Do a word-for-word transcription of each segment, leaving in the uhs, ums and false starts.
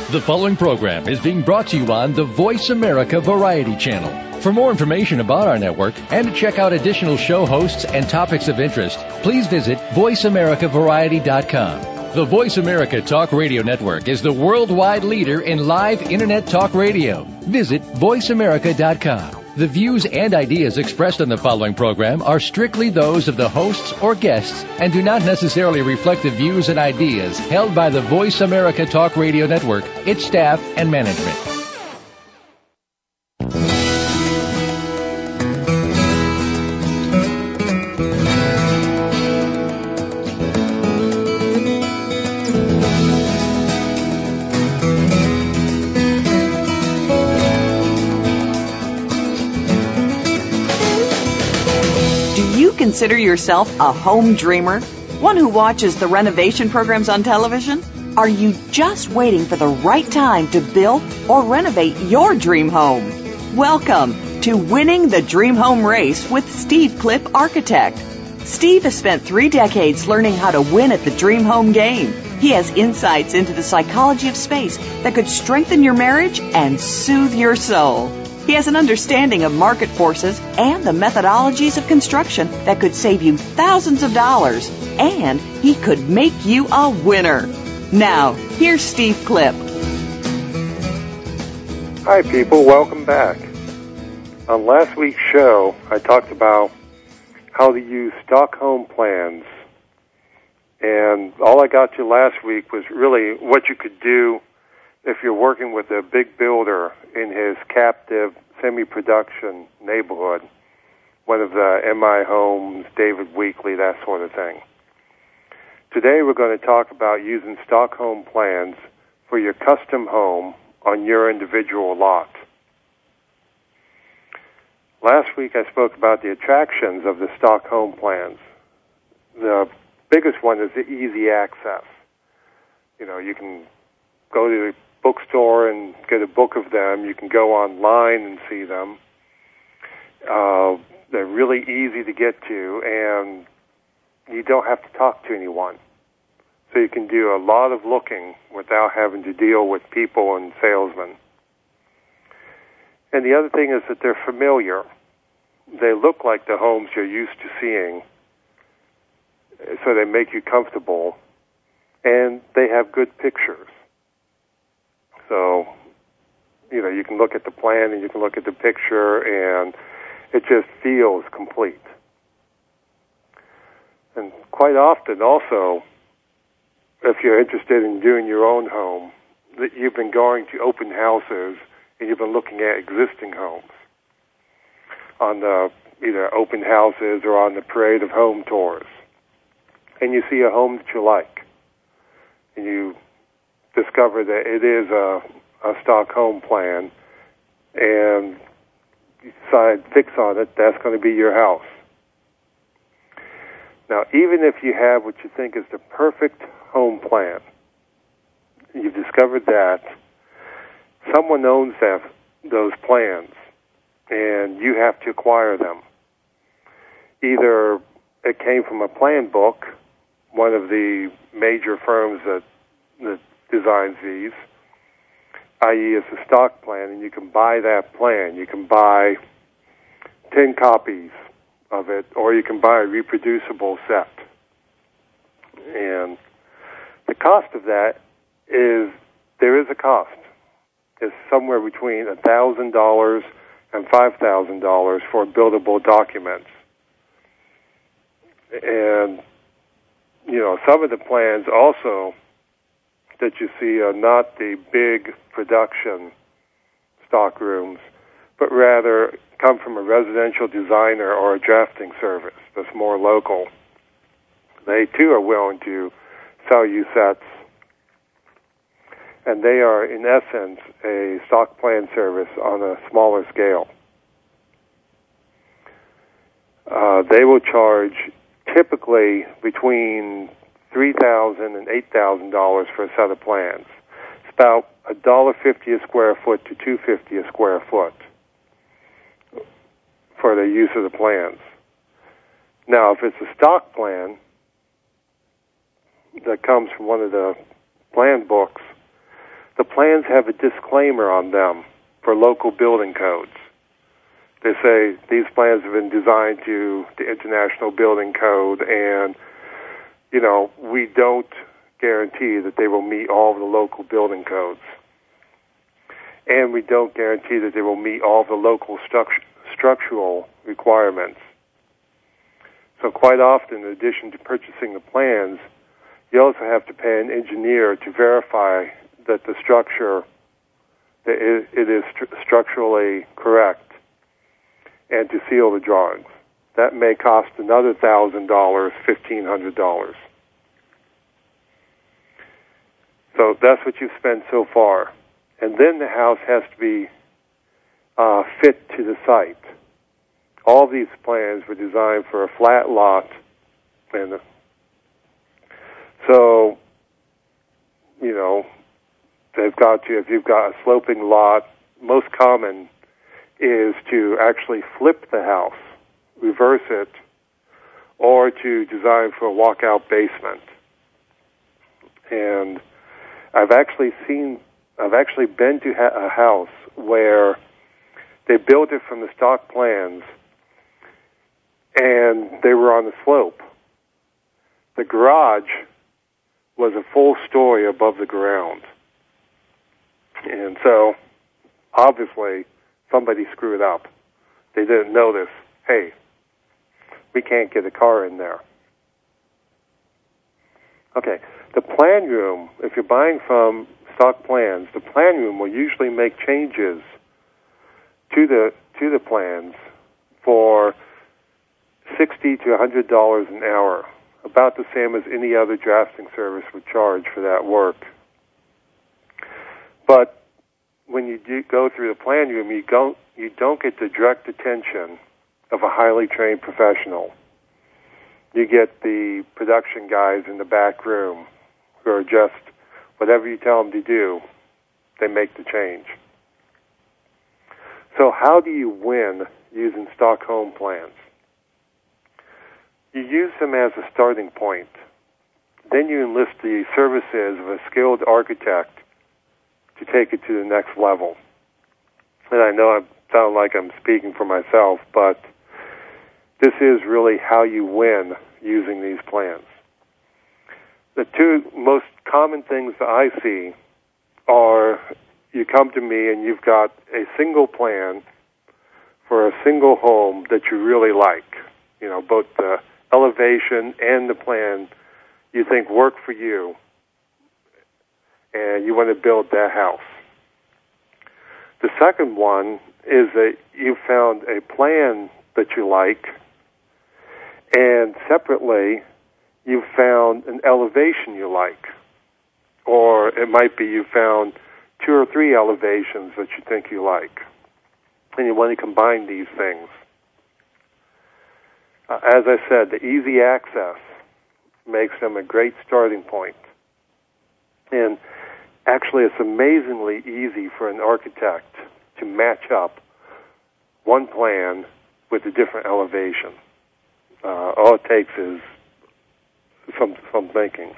The following program is being brought to you on the Voice America Variety Channel. For more information about our network and to check out additional show hosts and topics of interest, please visit voice america variety dot com. The Voice America Talk Radio Network is the worldwide leader in live Internet talk radio. Visit voice america dot com. The views and ideas expressed on the following program are strictly those of the hosts or guests and do not necessarily reflect the views and ideas held by the Voice America Talk Radio Network, its staff, and management. Consider yourself a home dreamer? One who watches the renovation programs on television? Are you just waiting for the right time to build or renovate your dream home? Welcome to Winning the Dream Home Race with Steve Clipp, Architect. Steve has spent three decades learning how to win at the dream home game. He has insights into the psychology of space that could strengthen your marriage and soothe your soul. He has an understanding of market forces and the methodologies of construction that could save you thousands of dollars, and he could make you a winner. Now, here's Steve Clipp. Hi, people. Welcome back. On last week's show, I talked about how to use stock home plans, and all I got to last week was really what you could do if you're working with a big builder in his captive semi-production neighborhood, one of the M I Homes, David Weekley, that sort of thing. Today we're going to talk about using stock home plans for your custom home on your individual lot. Last week I spoke about the attractions of the stock home plans. The biggest one is the easy access. You know, you can go to the bookstore and get a book of them. You can go online and see them. Uh, they're really easy to get to, and you don't have to talk to anyone. So you can do a lot of looking without having to deal with people and salesmen. And the other thing is that they're familiar. They look like the homes you're used to seeing, so they make you comfortable, and they have good pictures. So, you know, you can look at the plan and you can look at the picture, and it just feels complete. And quite often also, if you're interested in doing your own home, that you've been going to open houses and you've been looking at existing homes on the either open houses or on the parade of home tours. And you see a home that you like, and you discover that it is a, a stock home plan, and you decide, fix on it, that's going to be your house. Now, even if you have what you think is the perfect home plan, you've discovered that someone owns that, those plans, and you have to acquire them. Either it came from a plan book, one of the major firms that, that designs these, that is it's a stock plan, and you can buy that plan. You can buy ten copies of it, or you can buy a reproducible set. And the cost of that is, there is a cost. It's somewhere between one thousand dollars and five thousand dollars for buildable documents. And, you know, some of the plans also that you see are not the big production stock rooms, but rather come from a residential designer or a drafting service that's more local. They, too, are willing to sell you sets, and they are, in essence, a stock plan service on a smaller scale. Uh, they will charge typically between three thousand dollars and eight thousand dollars for a set of plans. It's about one dollar fifty a square foot to two dollars fifty a square foot for the use of the plans. Now, if it's a stock plan that comes from one of the plan books, the plans have a disclaimer on them for local building codes. They say these plans have been designed to the International Building Code, and, you know, we don't guarantee that they will meet all of the local building codes. And we don't guarantee that they will meet all of the local struct- structural requirements. So quite often, in addition to purchasing the plans, you also have to pay an engineer to verify that the structure, that it is st- structurally correct, and to seal the drawings. That may cost another one thousand dollars, fifteen hundred dollars. So that's what you've spent so far. And then the house has to be uh, fit to the site. All these plans were designed for a flat lot, and so, you know, they've got you, if you've got a sloping lot, most common is to actually flip the house, reverse it, or to design for a walkout basement. And I've actually seen, I've actually been to ha- a house where they built it from the stock plans, and they were on the slope. The garage was a full story above the ground. And so, obviously, somebody screwed up. They didn't notice, hey, we can't get a car in there. Okay, the plan room, if you're buying from stock plans, the plan room will usually make changes to the to the plans for sixty to one hundred dollars an hour, about the same as any other drafting service would charge for that work. But when you do go through the plan room, you don't, you don't get the direct attention of a highly trained professional. You get the production guys in the back room who are just, whatever you tell them to do, they make the change. So how do you win using stock home plans? You use them as a starting point. Then you enlist the services of a skilled architect to take it to the next level. And I know I sound like I'm speaking for myself, but this is really how you win using these plans. The two most common things that I see are you come to me and you've got a single plan for a single home that you really like. You know, both the elevation and the plan you think work for you, and you want to build that house. The second one is that you found a plan that you like, and separately, you found an elevation you like. Or it might be you found two or three elevations that you think you like, and you want to combine these things. Uh, as I said, the easy access makes them a great starting point. And actually, it's amazingly easy for an architect to match up one plan with a different elevation. Uh, all it takes is some, some thinking.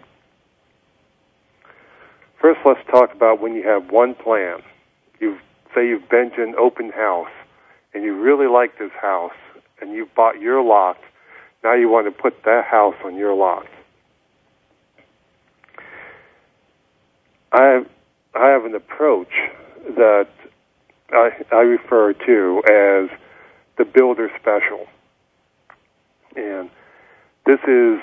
First, let's talk about when you have one plan. You say you've been to an open house, and you really like this house, and you've bought your lot. Now you want to put that house on your lot. I have, I have an approach that I, I refer to as the builder special. And this is,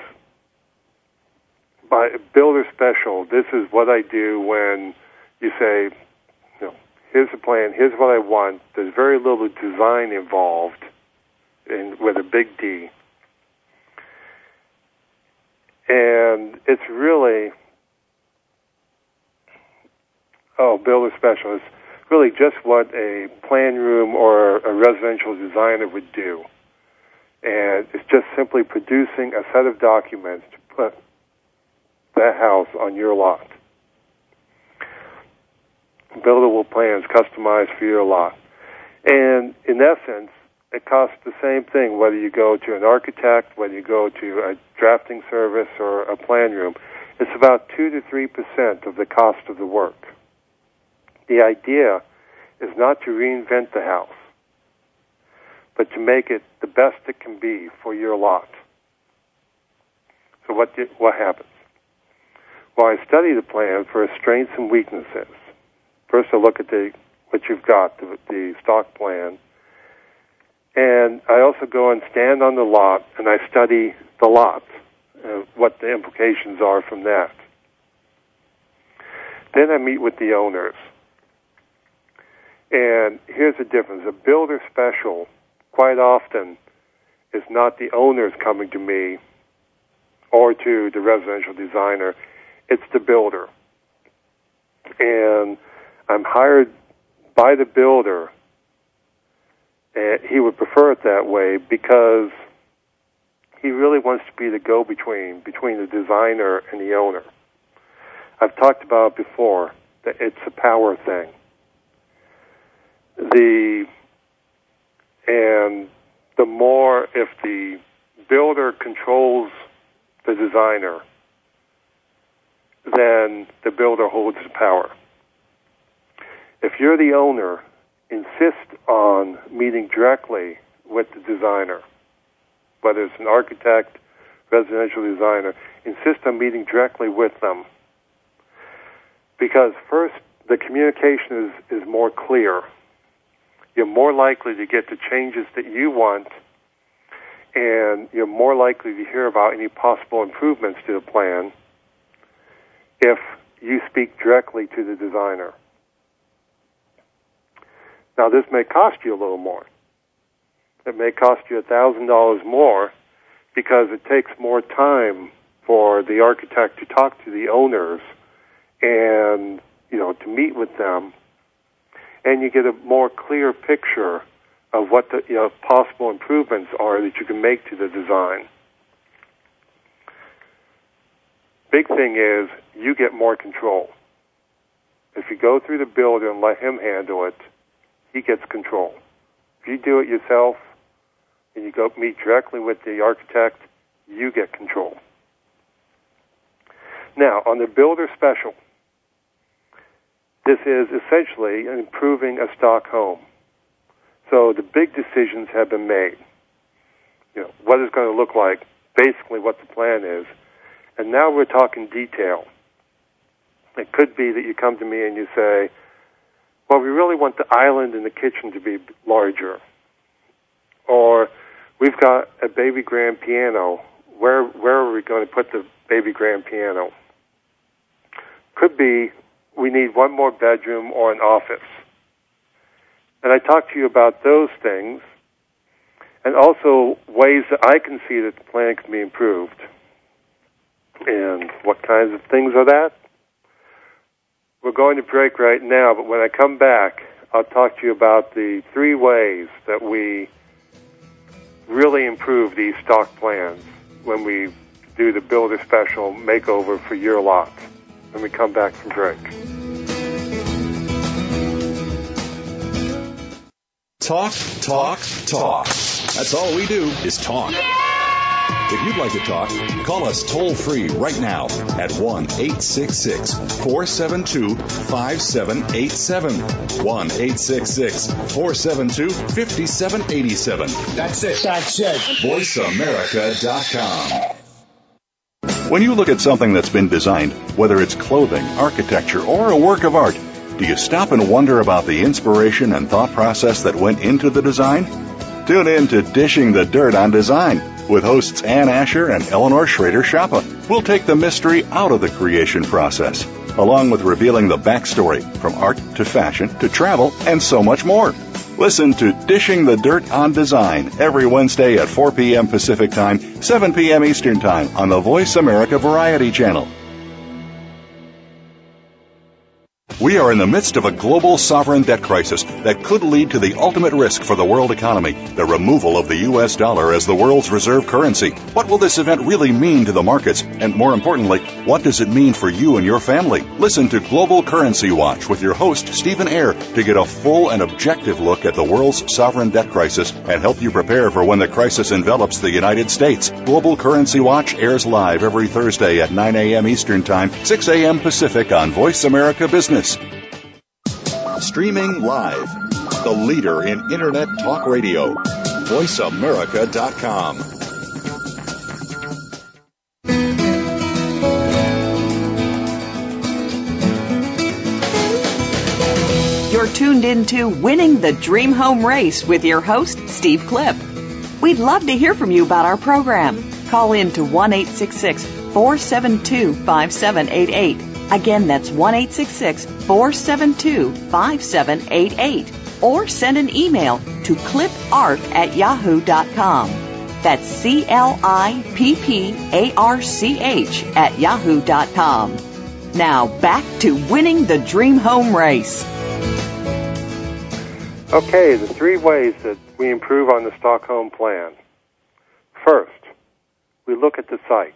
by builder special, this is what I do when you say, you know, here's the plan, here's what I want. There's very little design involved in, with a big D. And it's really, oh, builder special is really just what a plan room or a residential designer would do. And it's just simply producing a set of documents to put that house on your lot. Buildable plans customized for your lot. And in essence, it costs the same thing whether you go to an architect, whether you go to a drafting service or a plan room. It's about two to three percent of the cost of the work. the idea is not to reinvent the house, but to make it the best it can be for your lot. So what did, what happens? Well, I study the plan for its strengths and weaknesses. First, I look at the what you've got, the, the stock plan, and I also go and stand on the lot, and I study the lot, uh, what the implications are from that. Then I meet with the owners. And here's the difference. A builder special, quite often, is not the owners coming to me or to the residential designer. It's the builder. And I'm hired by the builder, and he would prefer it that way because he really wants to be the go-between between the designer and the owner. I've talked about it before, that it's a power thing. The and the more, if the builder controls the designer, then the builder holds the power. If you're the owner, insist on meeting directly with the designer, whether it's an architect, residential designer, insist on meeting directly with them. Because first, the communication is, is more clear. You're more likely to get the changes that you want, and you're more likely to hear about any possible improvements to the plan if you speak directly to the designer. Now, this may cost you a little more. It may cost you one thousand dollars more because it takes more time for the architect to talk to the owners and, you know, to meet with them, and you get a more clear picture of what the, you know, possible improvements are that you can make to the design. Big thing is you get more control. If you go through the builder and let him handle it, he gets control. If you do it yourself and you go meet directly with the architect, you get control. Now, on the builder special, this is essentially improving a stock home. So the big decisions have been made. You know, what it's going to look like, basically what the plan is. And now we're talking detail. It could be that you come to me and you say, well, we really want the island in the kitchen to be larger. Or we've got a baby grand piano. Where where are we going to put the baby grand piano? Could be we need one more bedroom or an office. And I talk to you about those things and also ways that I can see that the plan can be improved. And what kinds of things are that? We're going to break right now, but when I come back, I'll talk to you about the three ways that we really improve these stock plans when we do the Builder Special makeover for your lot when we come back from break. Talk, talk, talk. That's all we do is talk. If you'd like to talk, call us toll-free right now at one eight six six, four seven two, five seven eight seven. one eight six six, four seven two, five seven eight seven. That's it. That's it. voice america dot com. When you look at something that's been designed, whether it's clothing, architecture, or a work of art, do you stop and wonder about the inspiration and thought process that went into the design? Tune in to Dishing the Dirt on Design with hosts Ann Asher and Eleanor Schrader-Schappa. We'll take the mystery out of the creation process, along with revealing the backstory from art to fashion to travel and so much more. Listen to Dishing the Dirt on Design every Wednesday at four p.m. Pacific Time, seven p.m. Eastern Time on the Voice America Variety Channel. We are in the midst of a global sovereign debt crisis that could lead to the ultimate risk for the world economy, the removal of the U S dollar as the world's reserve currency. What will this event really mean to the markets? And more importantly, what does it mean for you and your family? Listen to Global Currency Watch with your host, Stephen Eyre, to get a full and objective look at the world's sovereign debt crisis and help you prepare for when the crisis envelops the United States. Global Currency Watch airs live every Thursday at nine a.m. Eastern Time, six a.m. Pacific on Voice America Business. Streaming live. The leader in Internet talk radio. voice america dot com. You're tuned into Winning the Dream Home Race with your host, Steve Clip. We'd love to hear from you about our program. Call in to one eight six six, four seven two, five seven eight eight. Again, that's one eight six six, four seven two, five seven eight eight. Or send an email to cliparch at yahoo dot com. That's C L I P P A R C H at yahoo dot com. Now, back to Winning the Dream Home Race. Okay, the three ways that we improve on the stock home plan. First, we look at the site.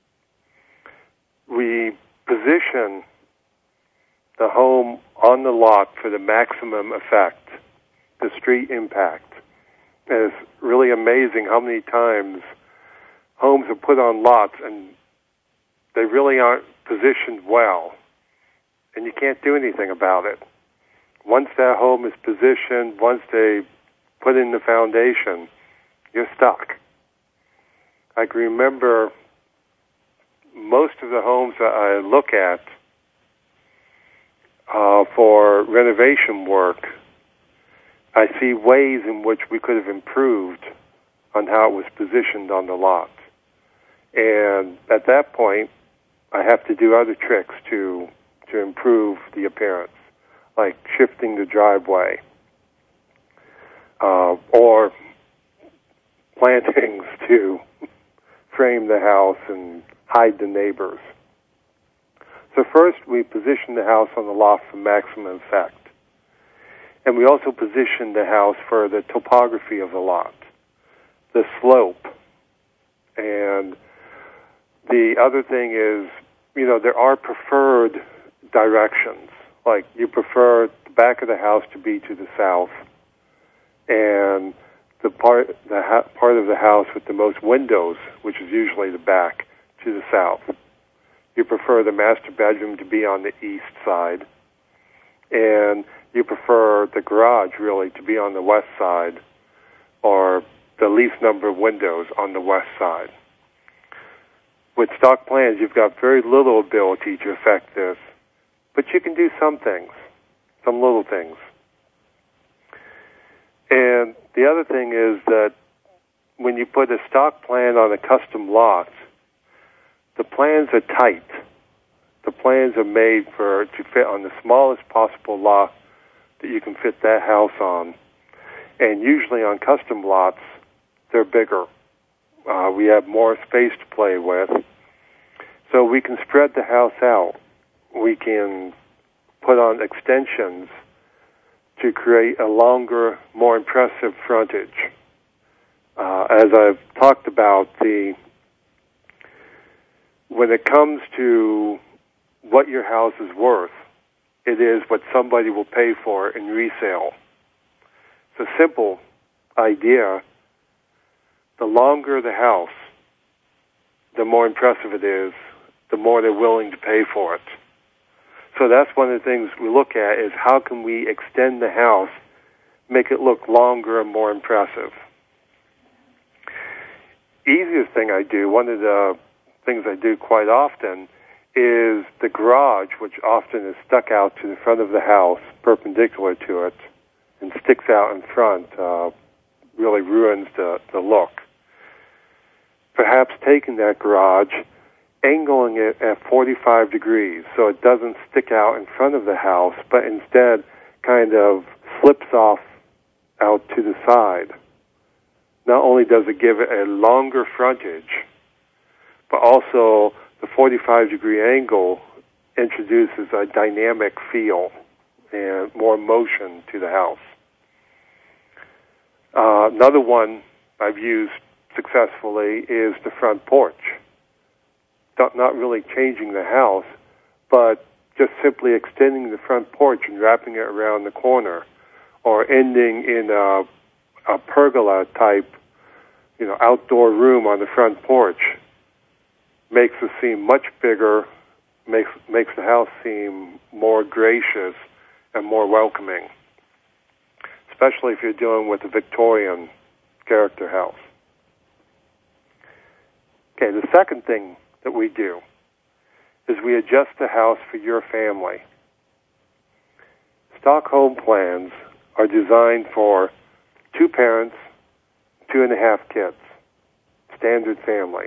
We position the home on the lot for the maximum effect, the street impact. And it's really amazing how many times homes are put on lots and they really aren't positioned well, and you can't do anything about it. Once that home is positioned, once they put in the foundation, you're stuck. I can remember most of the homes that I look at uh, for renovation work, I see ways in which we could have improved on how it was positioned on the lot. And at that point, I have to do other tricks to to improve the appearance, like shifting the driveway uh, or plantings to frame the house and hide the neighbors. So first, we position the house on the lot for maximum effect. And we also position the house for the topography of the lot, the slope. And the other thing is, you know, there are preferred directions. Like you prefer the back of the house to be to the south, and the part the ha- part of the house with the most windows, which is usually the back, to the south. You prefer the master bedroom to be on the east side, and you prefer the garage really to be on the west side, or the least number of windows on the west side. With stock plans, you've got very little ability to affect this, but you can do some things, some little things. And the other thing is that when you put a stock plan on a custom lot, the plans are tight. The plans are made for to fit on the smallest possible lot that you can fit that house on. And usually on custom lots, they're bigger. Uh, we have more space to play with. So we can spread the house out. We can put on extensions to create a longer, more impressive frontage. Uh, as I've talked about, the when it comes to what your house is worth, it is what somebody will pay for in resale. It's a simple idea. The longer the house, the more impressive it is, the more they're willing to pay for it. So that's one of the things we look at is how can we extend the house, make it look longer and more impressive. Easiest thing I do, one of the things I do quite often, is the garage, which often is stuck out to the front of the house, perpendicular to it, and sticks out in front, uh, really ruins the, the look. Perhaps taking that garage, angling it at forty-five degrees so it doesn't stick out in front of the house, but instead kind of slips off out to the side. Not only does it give it a longer frontage, but also the forty-five degree angle introduces a dynamic feel and more motion to the house. Uh, another one I've used successfully is the front porch. Not, not really changing the house, but just simply extending the front porch and wrapping it around the corner, or ending in a, a pergola type, you know, outdoor room on the front porch. Makes it seem much bigger, makes makes the house seem more gracious and more welcoming, especially if you're dealing with a Victorian character house. Okay, the second thing that we do is we adjust the house for your family. Stock home plans are designed for two parents, two and a half kids, standard family.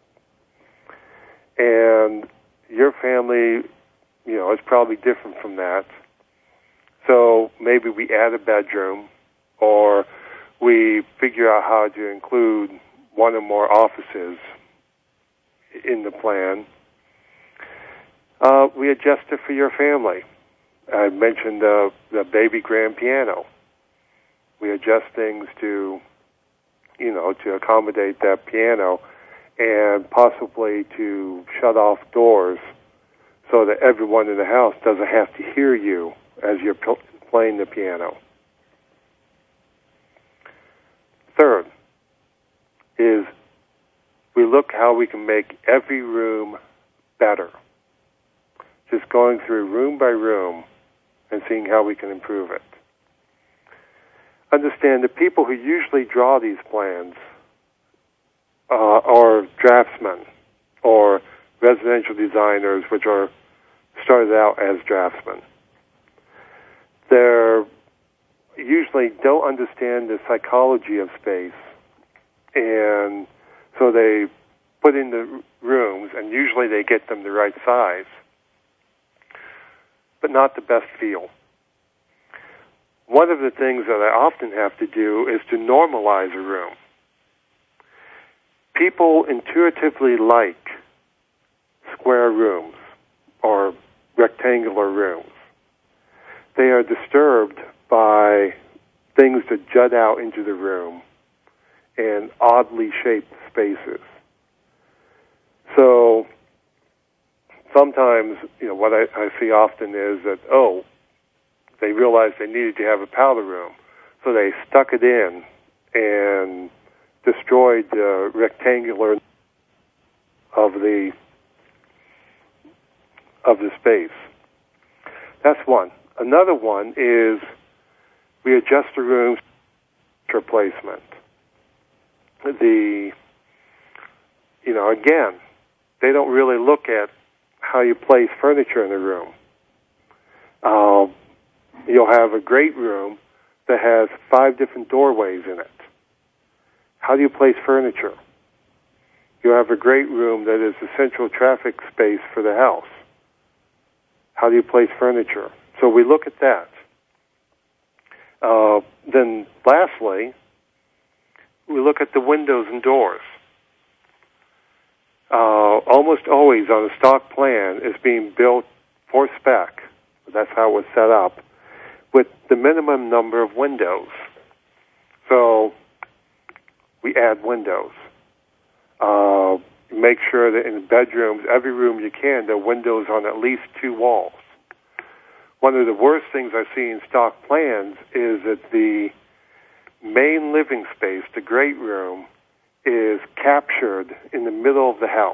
And your family, you know, is probably different from that. So maybe we add a bedroom, or we figure out how to include one or more offices in the plan. Uh, we adjust it for your family. I mentioned uh, the baby grand piano. We adjust things to, you know, to accommodate that piano, and possibly to shut off doors so that everyone in the house doesn't have to hear you as you're p- playing the piano. Third is we look how we can make every room better. Just going through room by room and seeing how we can improve it. Understand the people who usually draw these plans uh, are draftsmen or residential designers, which are started out as draftsmen. They usually don't understand the psychology of space, and so they put in the rooms, and usually they get them the right size, but not the best feel. One of the things that I often have to do is to normalize a room. People intuitively like square rooms or rectangular rooms. They are disturbed by things that jut out into the room and oddly shaped spaces. So sometimes, you know, what I, I see often is that, oh, they realized they needed to have a powder room, so they stuck it in and destroyed the rectangular of the of the space. That's one. Another one is we adjust the room's placement. The you know again, they don't really look at how you place furniture in the room. Um, You'll have a great room that has five different doorways in it. How do you place furniture? You'll have a great room that is the central traffic space for the house. How do you place furniture? So we look at that. Uh, then lastly, we look at the windows and doors. Uh, almost always on a stock plan is being built for spec. That's how it was set up, with the minimum number of windows. So we add windows. Uh, make sure that in bedrooms, every room you can, there are windows on at least two walls. One of the worst things I see in stock plans is that the main living space, the great room, is captured in the middle of the house.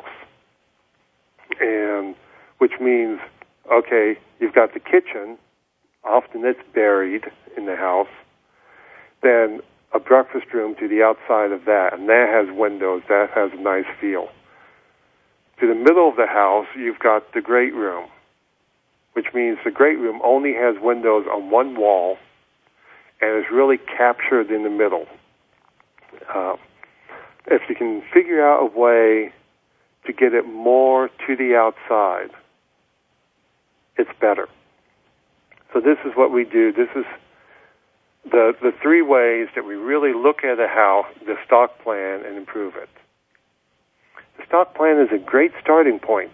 And which means, okay, you've got the kitchen, often it's buried in the house, then a breakfast room to the outside of that, and that has windows, that has a nice feel. To the middle of the house, you've got the great room, which means the great room only has windows on one wall and is really captured in the middle. Uh, if you can figure out a way to get it more to the outside, it's better. So this is what we do. This is the the three ways that we really look at a house, the stock plan, and improve it. The stock plan is a great starting point.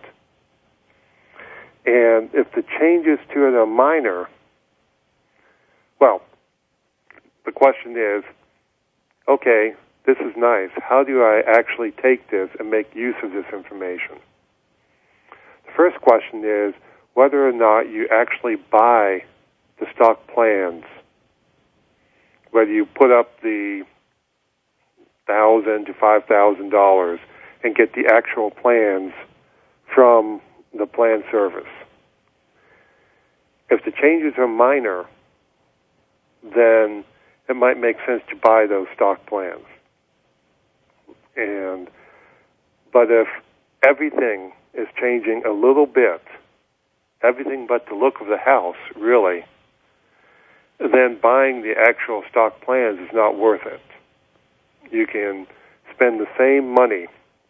And if the changes to it are minor, well, the question is, okay, this is nice. How do I actually take this and make use of this information? The first question is whether or not you actually buy the stock plans, whether you put up the thousand to five thousand dollars and get the actual plans from the plan service. If the changes are minor, then it might make sense to buy those stock plans. And but if everything is changing a little bit, everything but the look of the house, really, then buying the actual stock plans is not worth it. You can spend the same money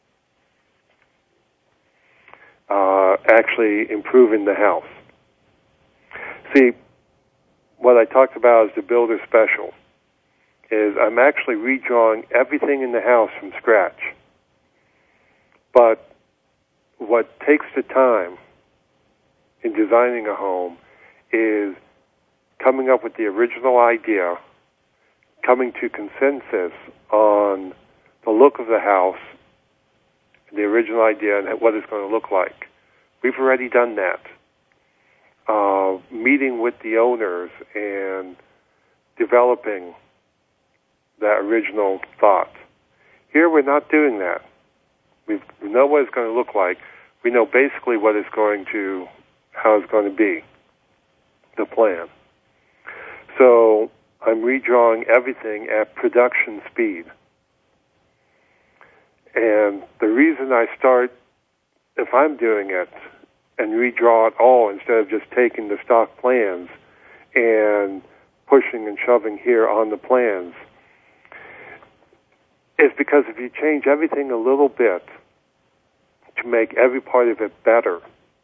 uh, actually improving the house. See, what I talked about is the builder special, is I'm actually redrawing everything in the house from scratch. But what takes the time in designing a home is coming up with the original idea, coming to consensus on the look of the house, the original idea, and what it's going to look like. We've already done that. Uh, meeting with the owners and developing that original thought. Here we're not doing that. We've, we know what it's going to look like. We know basically what it's going to, how it's going to be, the plan. So I'm redrawing everything at production speed. And the reason I start, if I'm doing it, and redraw it all instead of just taking the stock plans and pushing and shoving here on the plans, is because if you change everything a little bit to make every part of it better,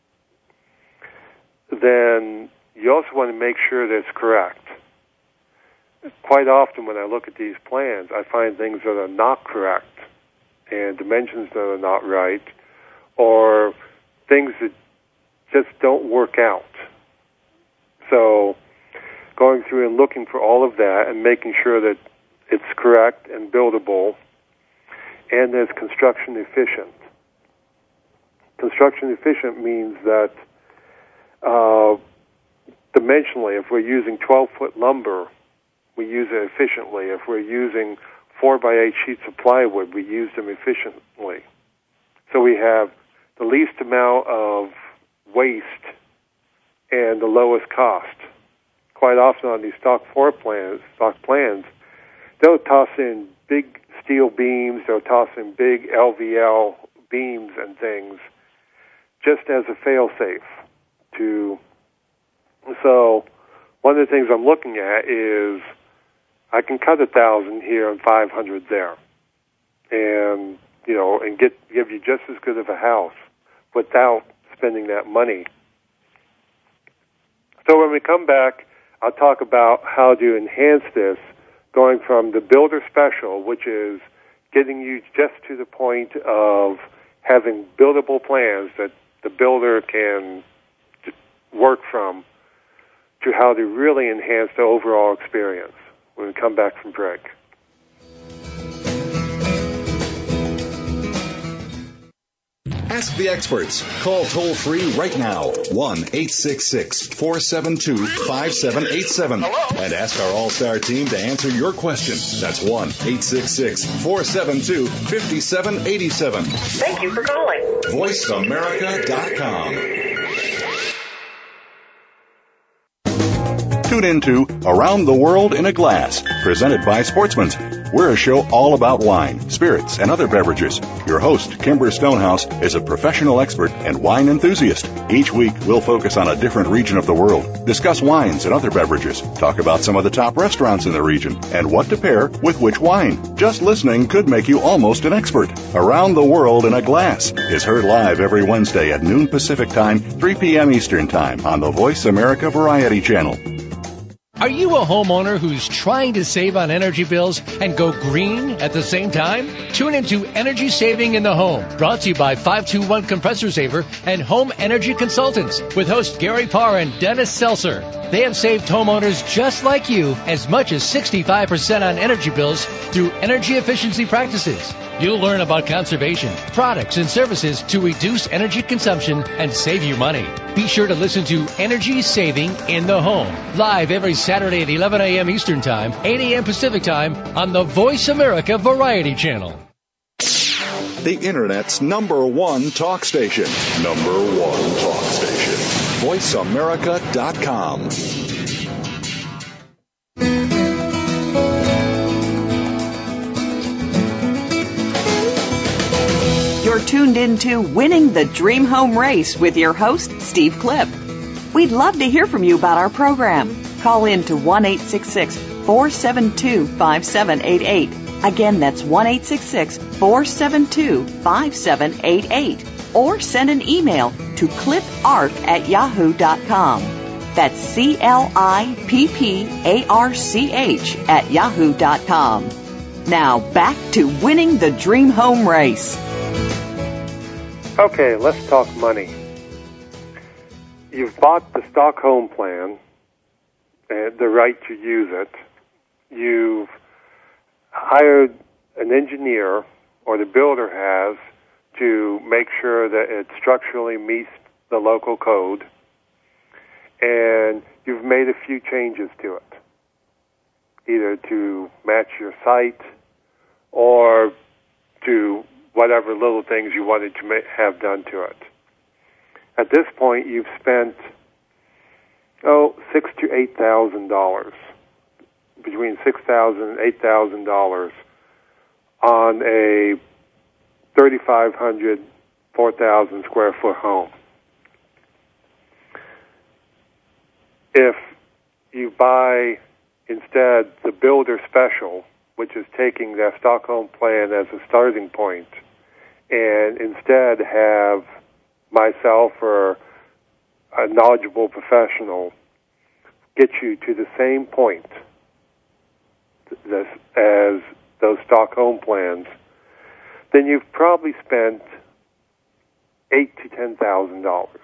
then you also want to make sure that it's correct. Quite often when I look at these plans, I find things that are not correct and dimensions that are not right, or things that just don't work out. So going through and looking for all of that and making sure that it's correct and buildable and that it's construction efficient. Construction efficient means that uh, dimensionally, if we're using twelve-foot lumber, we use it efficiently. If we're using four by eight sheets of plywood, we use them efficiently. So we have the least amount of waste and the lowest cost. Quite often on these stock floor plans, stock plans, they'll toss in big steel beams, they'll toss in big L V L beams and things just as a fail-safe. To, so one of the things I'm looking at is I can cut a thousand here and five hundred there, and you know, and get give you just as good of a house without spending that money. So when we come back, I'll talk about how to enhance this, going from the builder special, which is getting you just to the point of having buildable plans that the builder can work from, to how to really enhance the overall experience when we come back from break. Ask the experts. Call toll-free right now, one eight six six, four seven two, five seven eight seven. And ask our All-Star team to answer your question. That's one eight six six, four seven two, five seven eight seven. Thank you for calling. voice america dot com. Tune into Around the World in a Glass, presented by Sportsman's. We're a show all about wine, spirits, and other beverages. Your host, Kimber Stonehouse, is a professional expert and wine enthusiast. Each week, we'll focus on a different region of the world, discuss wines and other beverages, talk about some of the top restaurants in the region, and what to pair with which wine. Just listening could make you almost an expert. Around the World in a Glass is heard live every Wednesday at noon Pacific Time, three p.m. Eastern Time on the Voice America Variety Channel. Are you a homeowner who's trying to save on energy bills and go green at the same time? Tune into Energy Saving in the Home, brought to you by five two one Compressor Saver and Home Energy Consultants, with hosts Gary Parr and Dennis Seltzer. They have saved homeowners just like you as much as sixty-five percent on energy bills through energy efficiency practices. You'll learn about conservation, products, and services to reduce energy consumption and save you money. Be sure to listen to Energy Saving in the Home, live every Saturday at eleven a.m. Eastern Time, eight a.m. Pacific Time on the Voice America Variety Channel. The Internet's number one talk station. Number one talk station. voice america dot com. You're tuned into Winning the Dream Home Race with your host, Steve Clip. We'd love to hear from you about our program. Call in to one eight six six, four seven two, five seven eight eight. Again, that's one eight six six, four seven two, five seven eight eight. Or send an email to cliparch at yahoo dot com. That's C L I P P A R C H at yahoo dot com. Now, back to Winning the Dream Home Race. Okay, let's talk money. You've bought the stock home plan and the right to use it. You've hired an engineer, or the builder has, to make sure that it structurally meets the local code, and you've made a few changes to it, either to match your site or to whatever little things you wanted to ma- have done to it. At this point, you've spent oh six to eight thousand dollars, between six thousand and eight thousand dollars, on a thirty-five hundred, four thousand square foot home. If you buy instead the builder special, which is taking that stock home plan as a starting point, and instead have myself or a knowledgeable professional get you to the same point as those stock home plans, then you've probably spent eight to ten thousand dollars.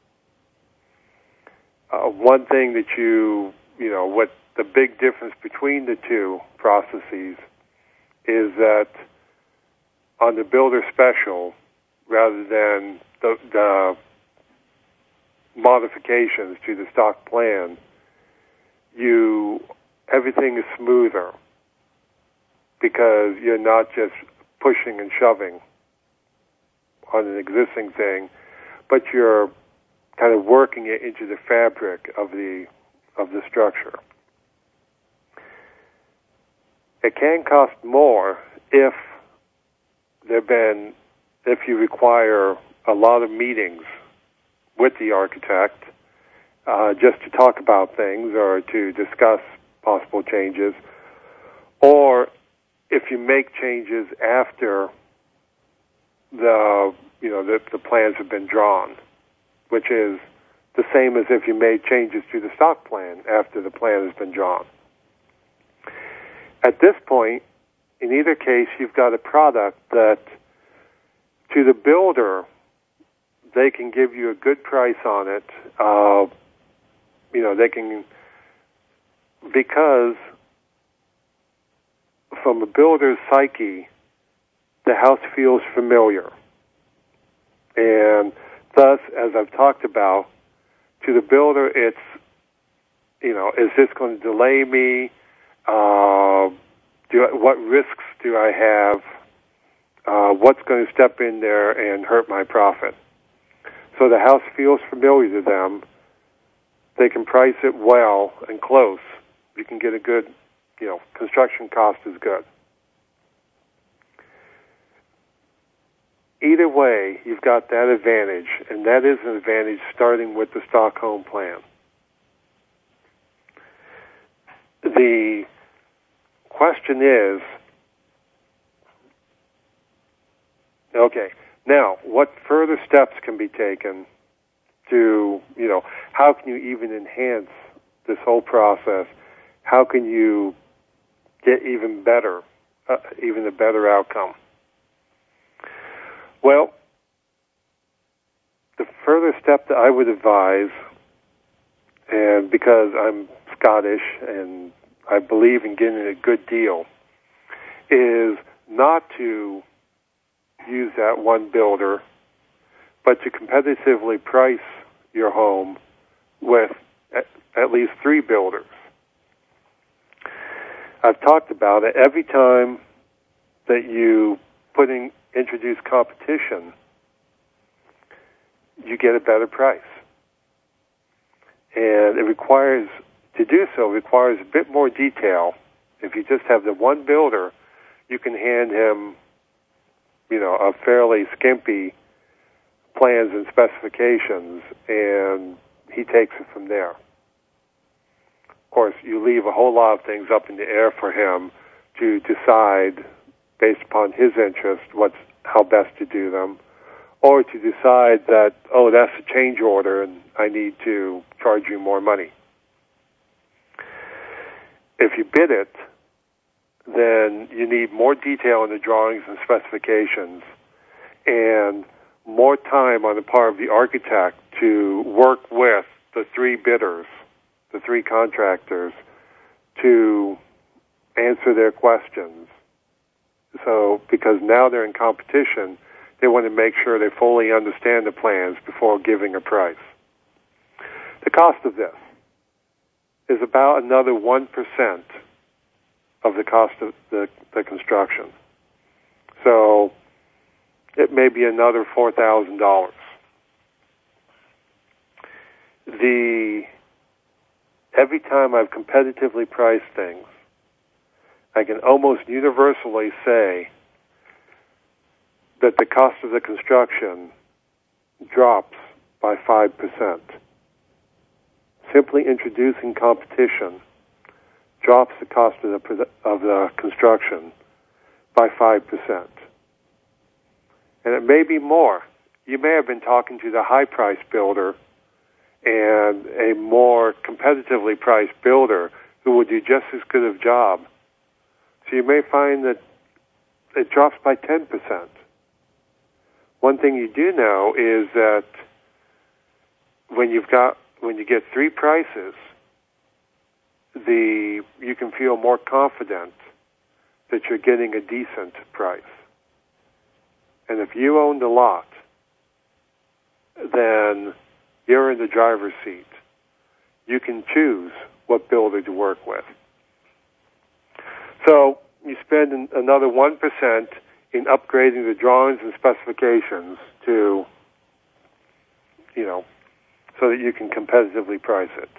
Uh, one thing that you, you know, what the big difference between the two processes is that on the builder special, rather than the, the modifications to the stock plan, you everything is smoother because you're not just pushing and shoving on an existing thing, but you're kind of working it into the fabric of the of the structure. It can cost more if there've been if you require a lot of meetings with the architect uh, just to talk about things or to discuss possible changes, or if you make changes after the you know the, the plans have been drawn, which is the same as if you made changes to the stock plan after the plan has been drawn. At this point, in either case, you've got a product that, to the builder, they can give you a good price on it. Uh, you know, they can, because from a builder's psyche, the house feels familiar. And thus, as I've talked about, to the builder, it's, you know, is this going to delay me? Uh, do I, what risks do I have? Uh, what's going to step in there and hurt my profit? So the house feels familiar to them. They can price it well and close. You can get a good, you know, construction cost is good. Either way, you've got that advantage, and that is an advantage starting with the stock home plan. The question is, okay, now, what further steps can be taken to, you know, how can you even enhance this whole process? How can you get even better, uh, even a better outcome? Well, the further step that I would advise, and because I'm Scottish and I believe in getting a good deal, is not to use that one builder, but to competitively price your home with at, at least three builders. I've talked about it. Every time that you put in, introduce competition, you get a better price. And it requires, to do so, requires a bit more detail. If you just have the one builder, you can hand him, you know, a fairly skimpy plans and specifications, and he takes it from there. Of course, you leave a whole lot of things up in the air for him to decide, based upon his interest, what's how best to do them, or to decide that, oh, that's a change order and I need to charge you more money. If you bid it, then you need more detail in the drawings and specifications and more time on the part of the architect to work with the three bidders, the three contractors, to answer their questions. So, because now they're in competition, they want to make sure they fully understand the plans before giving a price. The cost of this is about another one percent of the cost of the, the construction. So it may be another four thousand dollars. The every time I've competitively priced things, I can almost universally say that the cost of the construction drops by five percent. Simply introducing competition drops the cost of the, of the construction by five percent. And it may be more. You may have been talking to the high-priced builder and a more competitively priced builder who will do just as good of a job. So you may find that it drops by ten percent. One thing you do know is that when you've got when you get three prices, the you can feel more confident that you're getting a decent price. And if you own the lot, then you're in the driver's seat. You can choose what builder to work with. So you spend an, another one percent in upgrading the drawings and specifications to, you know, so that you can competitively price it.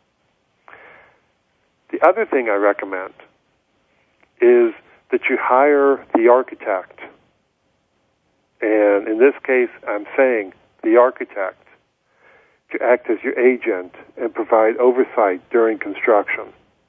The other thing I recommend is that you hire the architect. And in this case, I'm saying the architect to act as your agent and provide oversight during construction.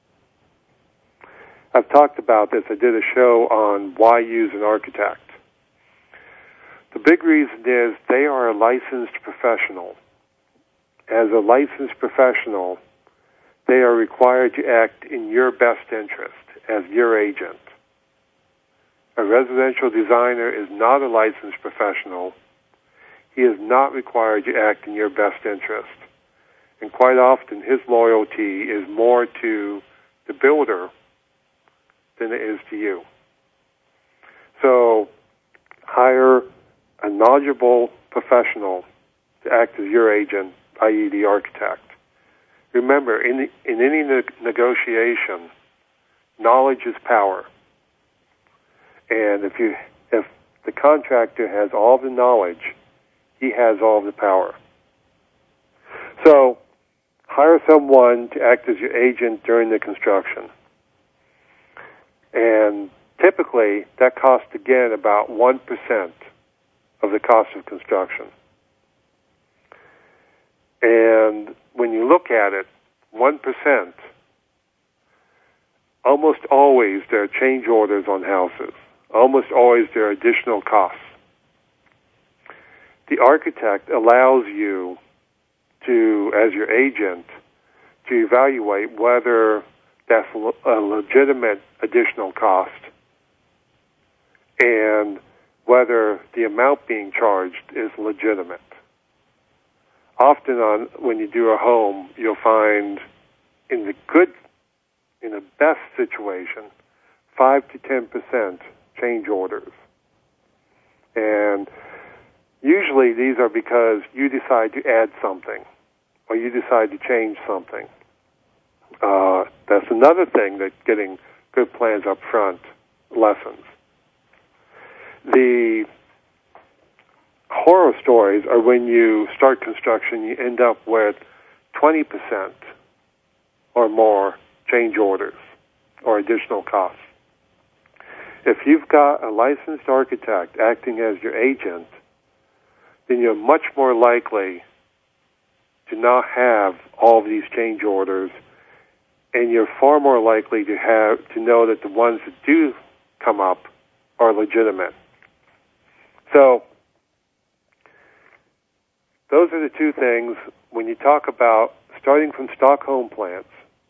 I've talked about this. I did a show on why use an architect. The big reason is they are a licensed professional. As a licensed professional, they are required to act in your best interest as your agent. A residential designer is not a licensed professional. He is not required to act in your best interest. And quite often his loyalty is more to the builder than it is to you. So hire a knowledgeable professional to act as your agent, that is the architect. Remember, in, in any ne- negotiation, knowledge is power. And if you if the contractor has all the knowledge, he has all the power. So hire someone to act as your agent during the construction. And typically, that costs, again, about one percent of the cost of construction. And when you look at it, one percent, almost always there are change orders on houses. Almost always there are additional costs. The architect allows you to, as your agent, to evaluate whether that's a legitimate additional cost and whether the amount being charged is legitimate. Often on when you do a home, you'll find in the good, in the best situation, five to ten percent change orders. And usually these are because you decide to add something or you decide to change something. Uh, that's another thing that getting good plans up front lessons. The horror stories are when you start construction, you end up with twenty percent or more change orders or additional costs. If you've got a licensed architect acting as your agent, then you're much more likely to not have all of these change orders, and you're far more likely to have to know that the ones that do come up are legitimate. So those are the two things when you talk about starting from stock home plans.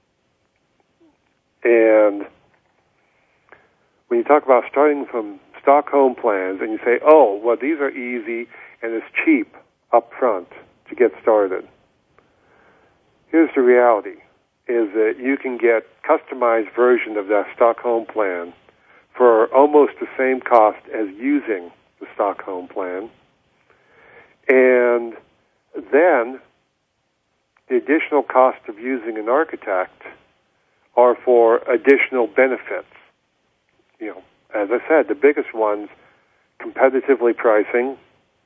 And when you talk about starting from stock home plans and you say, oh, well, these are easy and it's cheap up front to get started. Here's the reality, is that you can get customized version of that stock home plan for almost the same cost as using the stock home plan. And then the additional cost of using an architect are for additional benefits. You know, as I said, the biggest ones, competitively pricing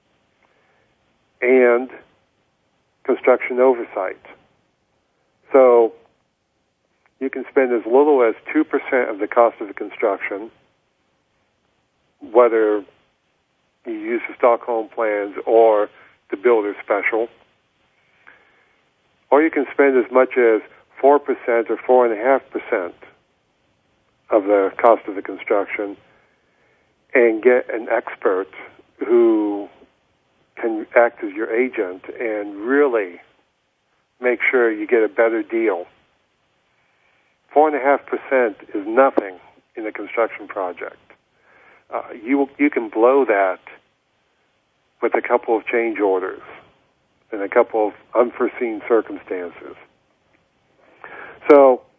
and construction oversight. So you can spend as little as two percent of the cost of the construction, whether you use the stock home plans or the builder special. Or you can spend as much as four percent or four point five percent of the cost of the construction and get an expert who can act as your agent and really make sure you get a better deal. four point five percent is nothing in a construction project. Uh, you you can blow that with a couple of change orders and a couple of unforeseen circumstances. So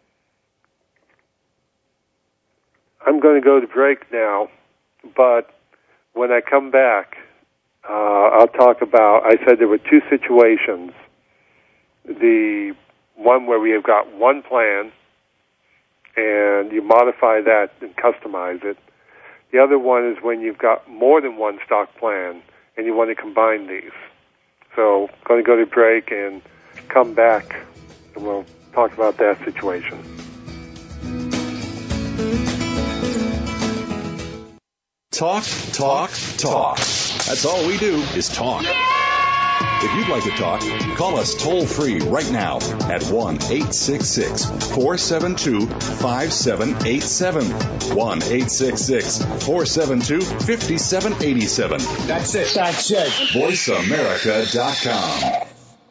I'm going to go to break now, but when I come back, uh, I'll talk about, I said there were two situations. The one where we have got one plan and you modify that and customize it. The other one is when you've got more than one stock plan and you want to combine these. So I'm going to go to break and come back and we'll talk about that situation. Talk, talk, talk. That's all we do is talk. If you'd like to talk, call us toll-free right now at one eight six six, four seven two, five seven eight seven. one eight six six, four seven two, five seven eight seven. That's it. That's it. voice america dot com.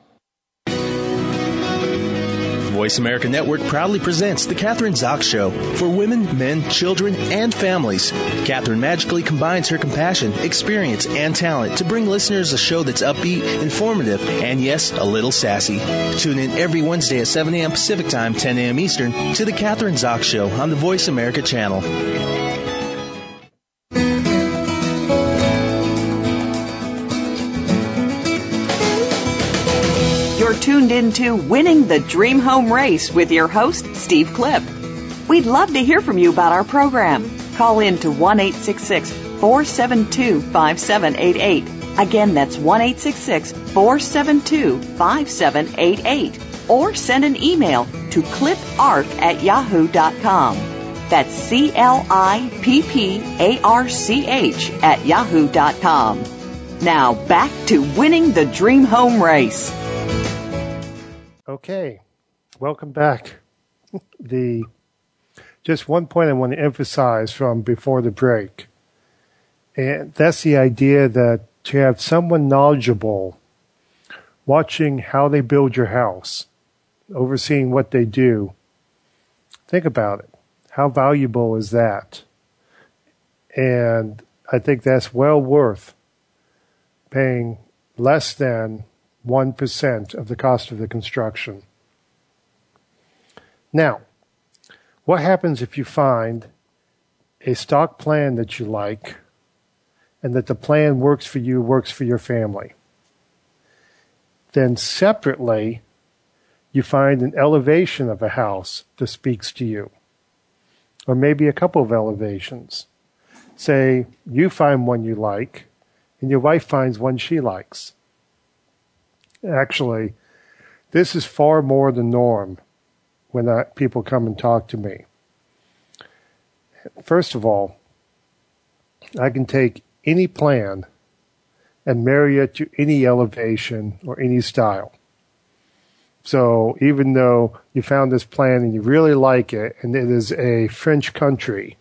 Voice America Network proudly presents The Catherine Zox Show for women, men, children, and families. Catherine magically combines her compassion, experience, and talent to bring listeners a show that's upbeat, informative, and yes, a little sassy. Tune in every Wednesday at seven a.m. Pacific Time, ten a.m. Eastern to The Catherine Zox Show on the Voice America channel. You're tuned into Winning the Dream Home Race with your host, Steve Clipp. We'd love to hear from you about our program. Call in to one eight six six, four seven two, five seven eight eight. Again, that's one eight six six, four seven two, five seven eight eight. Or send an email to clipparch at yahoo dot com. That's C L I P P A R C H at yahoo dot com. Now, back to Winning the Dream Home Race. Okay, welcome back. The just one point I want to emphasize from before the break, and that's the idea that to have someone knowledgeable watching how they build your house, overseeing what they do. Think about it. How valuable is that? And I think that's well worth paying less than one percent of the cost of the construction. Now, what happens if you find a stock plan that you like and that the plan works for you, works for your family? Then separately, you find an elevation of a house that speaks to you, or maybe a couple of elevations. Say you find one you like and your wife finds one she likes. Actually, This is far more the norm when I, people come and talk to me. First of all, I can take any plan and marry it to any elevation or any style. So even though you found this plan and you really like it, and it is a French country,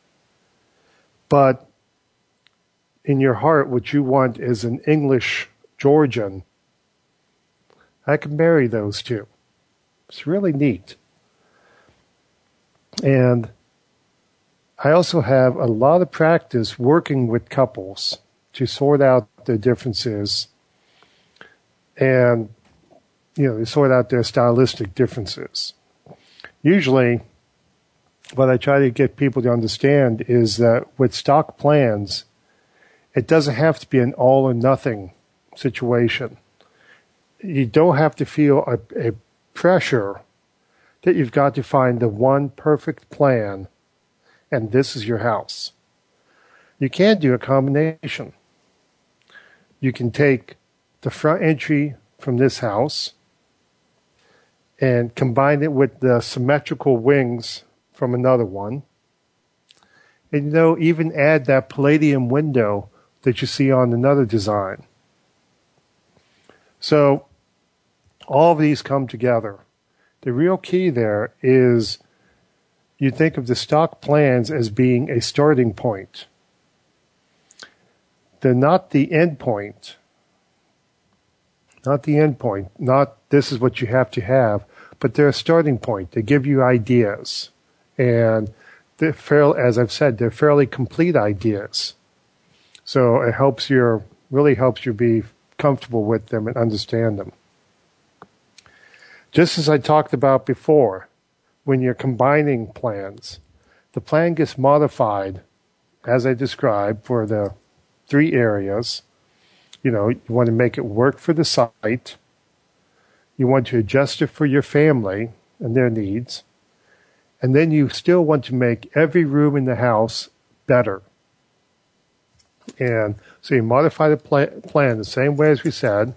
but in your heart what you want is an English Georgian, I can marry those two. It's really neat. And I also have a lot of practice working with couples to sort out their differences and, you know, to sort out their stylistic differences. Usually, what I try to get people to understand is that with stock plans, it doesn't have to be an all or nothing situation. You don't have to feel a, a pressure that you've got to find the one perfect plan and this is your house. You can do a combination. You can take the front entry from this house and combine it with the symmetrical wings from another one. And, you know, even add that palladium window that you see on another design. So all of these come together. The real key there is you think of the stock plans as being a starting point. They're not the end point. Not the end point. Not this is what you have to have, but they're a starting point. They give you ideas. And they're fairly, as I've said, they're fairly complete ideas. So it helps you, really helps you be comfortable with them and understand them. Just as I talked about before, when you're combining plans, the plan gets modified, as I described, for the three areas. You know, you want to make it work for the site. You want to adjust it for your family and their needs. And then you still want to make every room in the house better. And so you modify the pl- plan the same way as we said.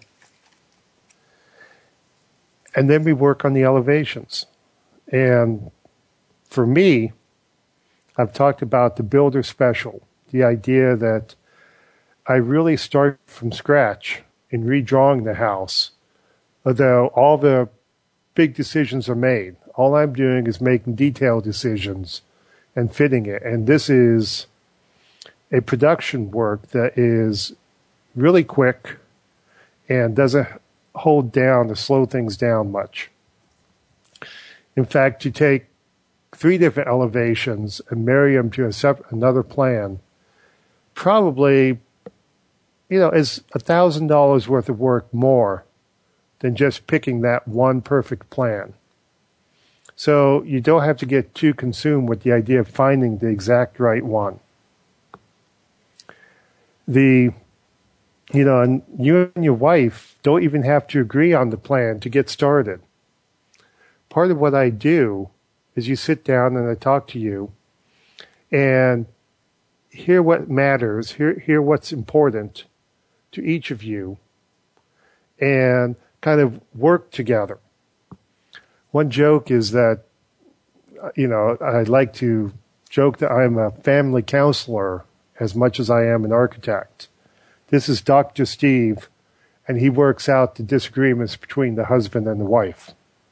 And then we work on the elevations. And for me, I've talked about the builder special, the idea that I really start from scratch in redrawing the house, although all the big decisions are made. All I'm doing is making detailed decisions and fitting it. And this is a production work that is really quick and doesn't hold down or slow things down much. In fact, you take three different elevations and marry them to a separate, another plan, probably, you know, is a thousand dollars worth of work more than just picking that one perfect plan. So you don't have to get too consumed with the idea of finding the exact right one. The, you know, and you and your wife don't even have to agree on the plan to get started. Part of what I do is you sit down and I talk to you and hear what matters, hear, hear what's important to each of you, and kind of work together. One joke is that, you know, I like to joke that I'm a family counselor as much as I am an architect. This is Doctor Steve, and he works out the disagreements between the husband and the wife.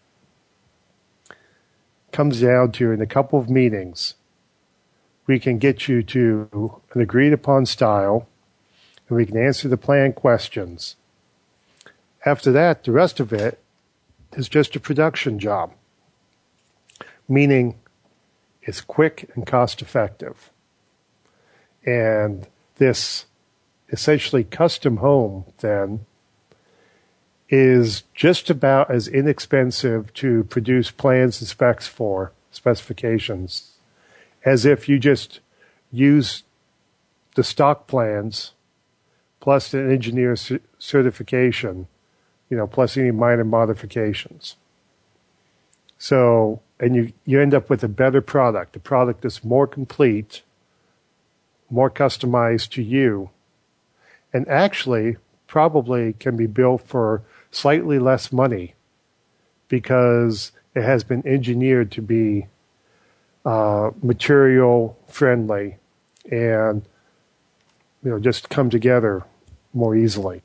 Comes down to, in a couple of meetings, we can get you to an agreed upon style, and we can answer the plan questions. After that, the rest of it is just a production job, meaning it's quick and cost effective. And this essentially custom home then is just about as inexpensive to produce plans and specs for, specifications, as if you just use the stock plans plus an engineer c- certification, you know, plus any minor modifications. So, and you, you end up with a better product, a product that's more complete, more customized to you, and actually probably can be built for slightly less money because it has been engineered to be uh, material friendly and, you know, just come together more easily.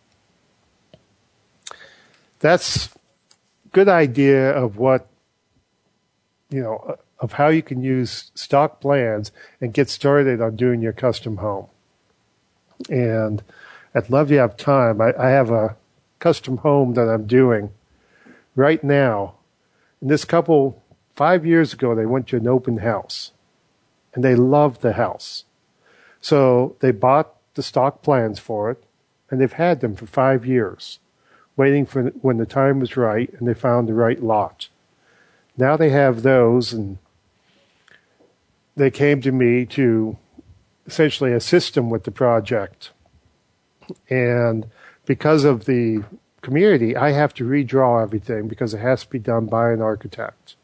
That's a good idea of what, you know, of how you can use stock plans and get started on doing your custom home. And I'd love to have time. I, I have a custom home that I'm doing right now. And this couple, five years ago, they went to an open house. And they loved the house. So they bought the stock plans for it. And they've had them for five years, waiting for when the time was right and they found the right lot. Now they have those, and they came to me to essentially assist them with the project. And because of the community, I have to redraw everything because it has to be done by an architect.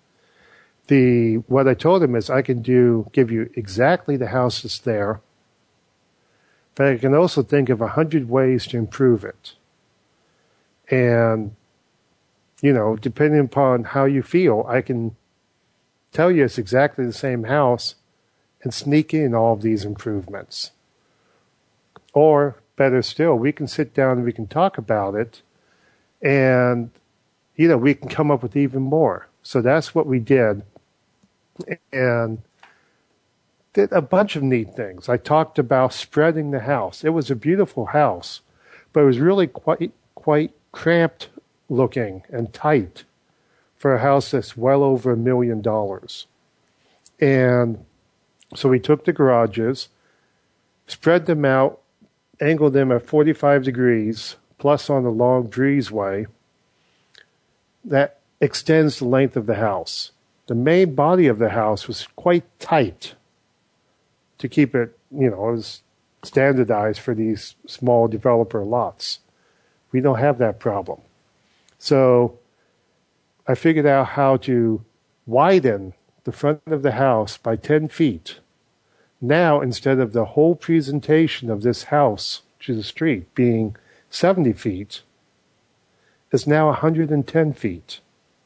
The what I told them is I can do give you exactly the house that's there, but I can also think of a hundred ways to improve it. And, you know, depending upon how you feel, I can tell you it's exactly the same house and sneak in all of these improvements. Or, better still, we can sit down and we can talk about it, and, you know, we can come up with even more. So that's what we did. And did a bunch of neat things. I talked about spreading the house. It was a beautiful house, but it was really quite, quite cramped looking and tight for a house that's well over a million dollars. And so we took the garages, spread them out, angled them at forty-five degrees, plus on the long breezeway that extends the length of the house. The main body of the house was quite tight to keep it, you know, it was standardized for these small developer lots. We don't have that problem. So I figured out how to widen the front of the house by ten feet. Now, instead of the whole presentation of this house to the street being seventy feet, it's now one hundred ten feet.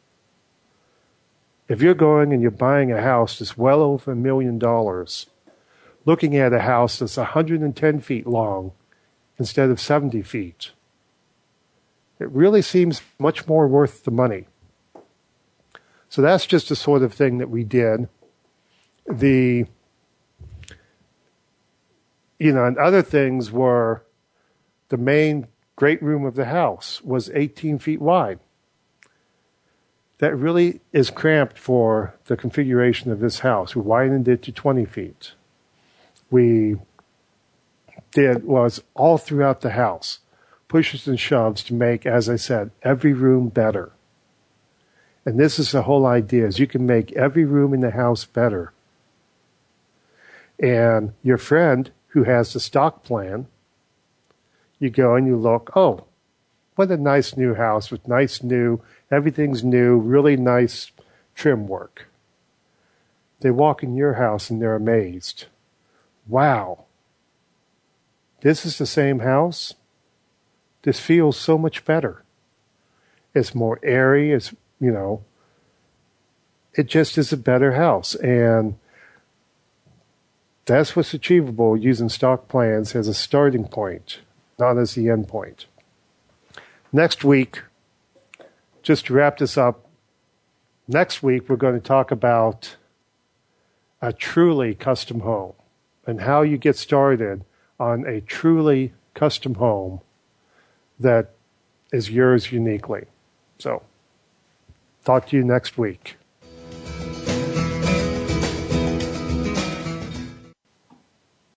If you're going and you're buying a house that's well over a million dollars, looking at a house that's one hundred ten feet long instead of seventy feet, it really seems much more worth the money. So that's just the sort of thing that we did. The, you know, and other things were the main great room of the house was eighteen feet wide. That really is cramped for the configuration of this house. We widened it to twenty feet. We did was all throughout the house, pushes and shoves to make, as I said, every room better. And this is the whole idea, is you can make every room in the house better. And your friend who has the stock plan, you go and you look, oh, what a nice new house with nice new, everything's new, really nice trim work. They walk in your house and they're amazed. Wow, this is the same house? This feels so much better. It's more airy, it's, you know, it just is a better house. And that's what's achievable using stock plans as a starting point, not as the end point. Next week, just to wrap this up, next week we're going to talk about a truly custom home and how you get started on a truly custom home that is yours uniquely. So, talk to you next week.